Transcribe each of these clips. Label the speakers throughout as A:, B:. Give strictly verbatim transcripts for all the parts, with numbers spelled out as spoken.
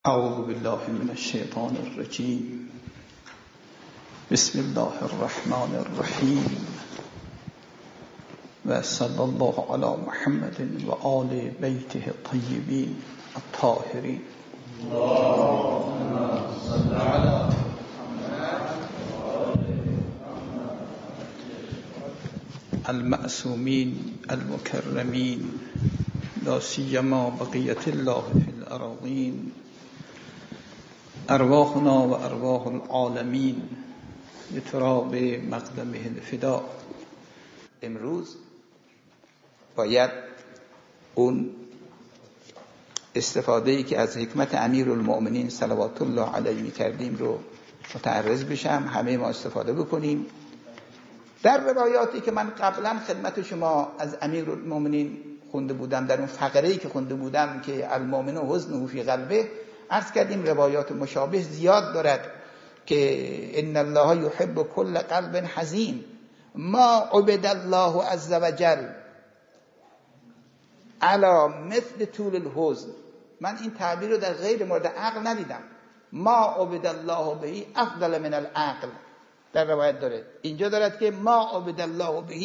A: اعوذ بالله من الشیطان الرجیم. بسم الله الرحمن الرحیم و صلی الله علی محمد و آل بیته الطیبین الطاهرین. اللهم صل علی المعصومین المکرمین لا سیما بقیة الله فی الأراضین ارواحنا و ارواح العالمین لتراب مقدمه الفدا. امروز باید اون استفاده‌ای که از حکمت امیرالمؤمنین صلوات الله علیه می کردیم رو متعرض بشم، همه ما استفاده بکنیم. در روایاتی که من قبلا خدمت شما از امیرالمؤمنین خونده بودم، در اون فقره‌ای که خونده بودم که المؤمن حزنه فی قلبه، عرض کردیم روایات مشابه زیاد دارد که ان الله یحب کل قلب حزین ما عبد الله عز وجل علی مثل طول الحزن. من این تعبیر رو در غیر مورد عقل ندیدم. ما عبد الله به افضل من العقل در روایت داره. اینجا دارد که ما عبد الله به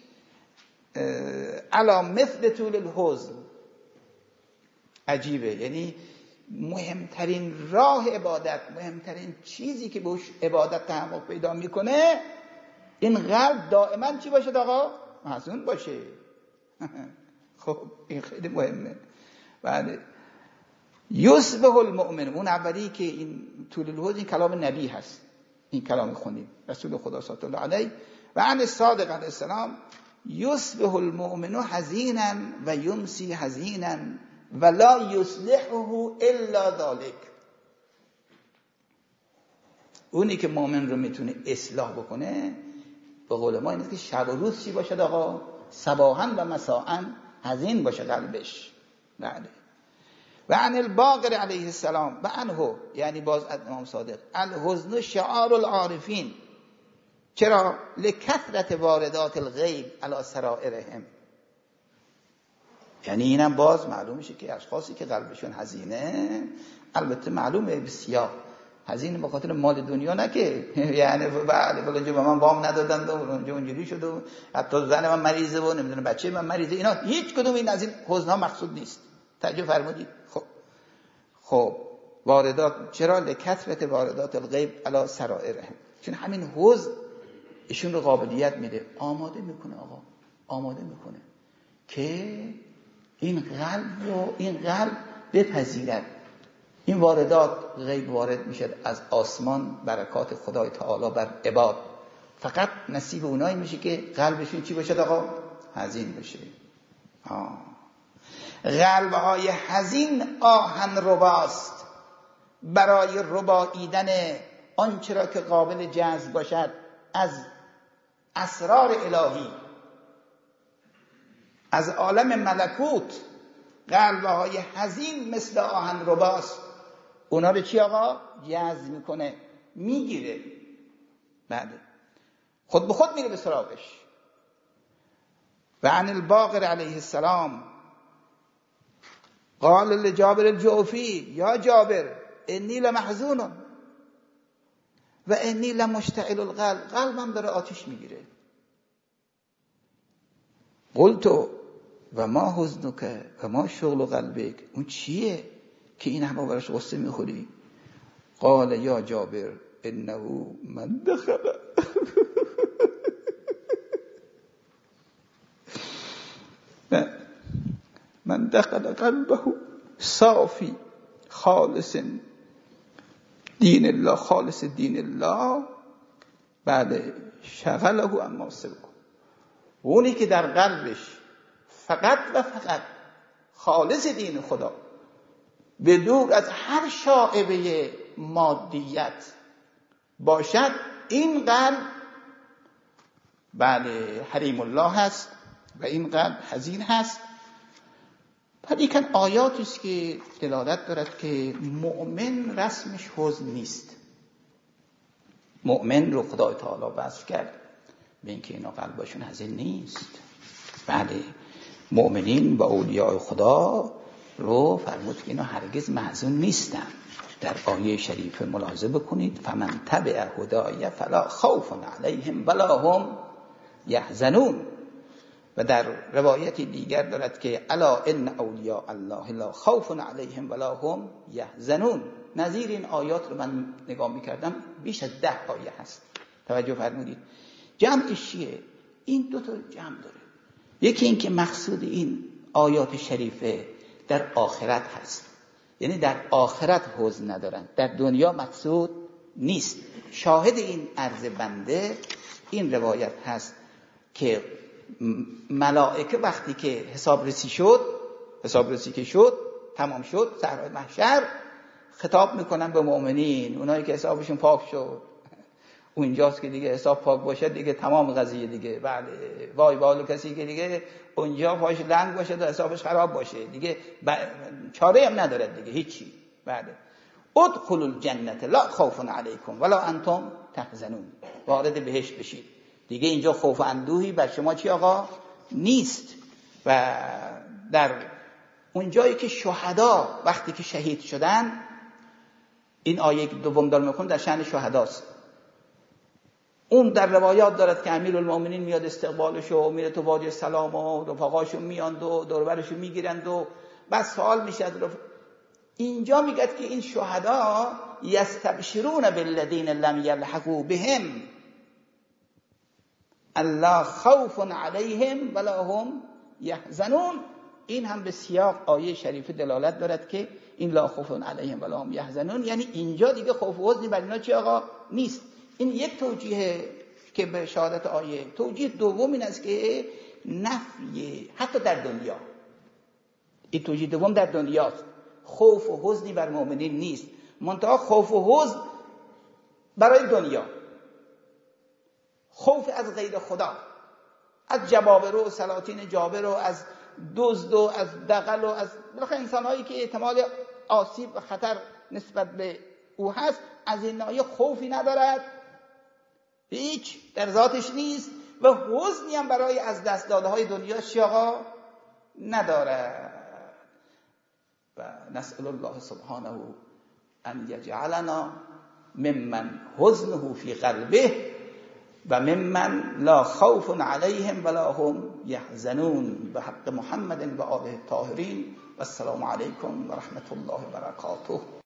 A: علی مثل طول الحزن. عجیبه، یعنی مهمترین راه عبادت، مهمترین چیزی که بهش عبادت تحقق پیدا میکنه، این قلب دائما چی باشه آقا؟ محزون باشه. خب این خیلی مهمه. بعد یصبح المؤمن، اون اولی که این طول الحزن، این کلام نبی هست، این کلام خونیم رسول خدا صلی الله علیه و عن الصادق علیه السلام، یصبح المؤمن حزینا و یمسی حزینا ولا یصلحه الا ذلك. اونی که مؤمن رو میتونه اصلاح بکنه، به قول ما اینه که شب و روز چی باشد آقا؟ صباحا و مساء حزین باشه قلبش. بله. و عن الباقر علیه السلام و عنه، یعنی باز از امام صادق، الحزن شعار العارفین. چرا؟ لکثرت واردات الغیب علی سرائرهم. یعنی اینم باز معلوم میشه که اشخاصی که قلبشون حزینه، البته معلومه بسیار حزین به خاطر مال دنیا، نه که یعنی بله اونجا به من وام ندادن و اونجا اونجوری شد و حتی زن من مریضه و نمیدونه بچه من مریضه، اینا هیچ کدوم این از این حزن‌ها مقصود نیست. توجه فرمودید؟ خب خب واردات، چرا؟ لکثرت واردات الغیب علی سرائرهم. چون همین حزن ایشون رو قابلیت میده، آماده میکنه آقا، آماده میکنه که این قلب رو، این قلب بپذیرد. این واردات غیب وارد میشه از آسمان، برکات خدای تعالی بر عباد، فقط نصیب اونایی میشه که قلبشون چی باشه آقا؟ حزین بشه. قلبهای حزین آهن رباست برای رباییدن آنچه را که قابل جذب باشد از اسرار الهی، از عالم ملکوت. قلبهای حزین مثل آهن رباست، اونا رو چی آقا؟ جذب میکنه، میگیره. بعد خود به خود میره به سراغش. و عن الباقر علیه السلام قال لجابر الجعفی یا جابر انی لمحزون و انی لمشتعل القلب. قلبم داره آتش میگیره. قلت و ما حزنک و ما شغل قلبک، اون چیه که این همه براش غصه میخوری؟ قال یا جابر انه من دخل من دخل قلبه صافی خالص دین الله، خالص دین الله، بعد شغله اما سبکو. اونی که در قلبش فقط و فقط خالص دین خدا، بدور از هر شائبه مادیت باشد، این قلب بله حریم الله هست و این قلب حزین هست. پدیکن آیاتی است که دلالت دارد که مؤمن رسمش حزن نیست. مؤمن رو خدای تعالی وصف کرد به اینکه اینا قلبشون حزین نیست. بله، مؤمنین و اولیاء خدا رو فرمود که اینا هرگز محزون نیستن. در آیه شریف ملاحظه بکنید فمن تبع هدای فلا خوف علیهم ولا هم یحزنون. و در روایت دیگر دارد که الا ان اولیاء الله لا خوف علیهم ولا هم یحزنون. نظیر این آیات رو من نگاه میکردم بیش از ده آیه هست. توجه فرمودید. جمعش چیه؟ این دو تا جمع داره. یکی این که مقصود این آیات شریفه در آخرت هست، یعنی در آخرت حزن ندارن، در دنیا مقصود نیست. شاهد این عرض بنده این روایت هست که ملائکه وقتی که حساب رسی شد حساب رسی که شد تمام شد صحرای محشر، خطاب میکنن به مؤمنین، اونایی که حسابشون پاک شد. اونجاست که دیگه حساب پاک باشه دیگه تمام قضیه دیگه. بله وای بالو کسی که دیگه اونجا پاش لنگ باشه و حسابش خراب باشه دیگه ب... چاره هم نداره دیگه هیچی. بله ادخلوا الجنه لا خوف علیکم ولا انتم تحزنون. وارد بهشت بشید دیگه اینجا خوف و اندوهی بر شما چی آقا نیست. و در اون جایی که شهدا وقتی که شهید شدن، این آیه دوم دارم میخونم در شأن شهداست. اون در روایات دارد که امیرالمومنین میاد استقبالش و میره تو وادی سلام و رفقاشون میاند و دور و برشون میگیرند و بس سوال میشه از رف... اینجا میگه که این شهدا یستبشرون بالذین لم یلحقوا بهم الله خوف علیهم ولا هم یحزنون. این هم به سیاق آیه شریف دلالت دارد که این لا خوف علیهم ولا هم یحزنون، یعنی اینجا دیگه خوف و حزنی بر اینا چی آقا نیست. این یک توجیه که به شهادت آیه. توجیه دوم این است که نفی حتی در دنیا، این توجیه دوم در دنیاست، خوف و حزنی بر مؤمنین نیست، منتها خوف و حزن برای دنیا، خوف از غیر خدا، از جبابره و سلاطین جابر و از دزد و از دغل و از بالاخره انسان‌هایی که احتمال آسیب و خطر نسبت به او هست، از این ناحیه خوفی ندارد، هیچ در ذاتش نیست و حزنی هم برای از دست داده های دنیا چی آقا ندارد. و نسأل الله سبحانه ان یجعلنا ممن حزنه فی قلبه و ممن لا خوف علیهم ولا هم یحزنون. به حق محمد و آله الطاهرین و السلام علیکم و رحمت الله و برکاته.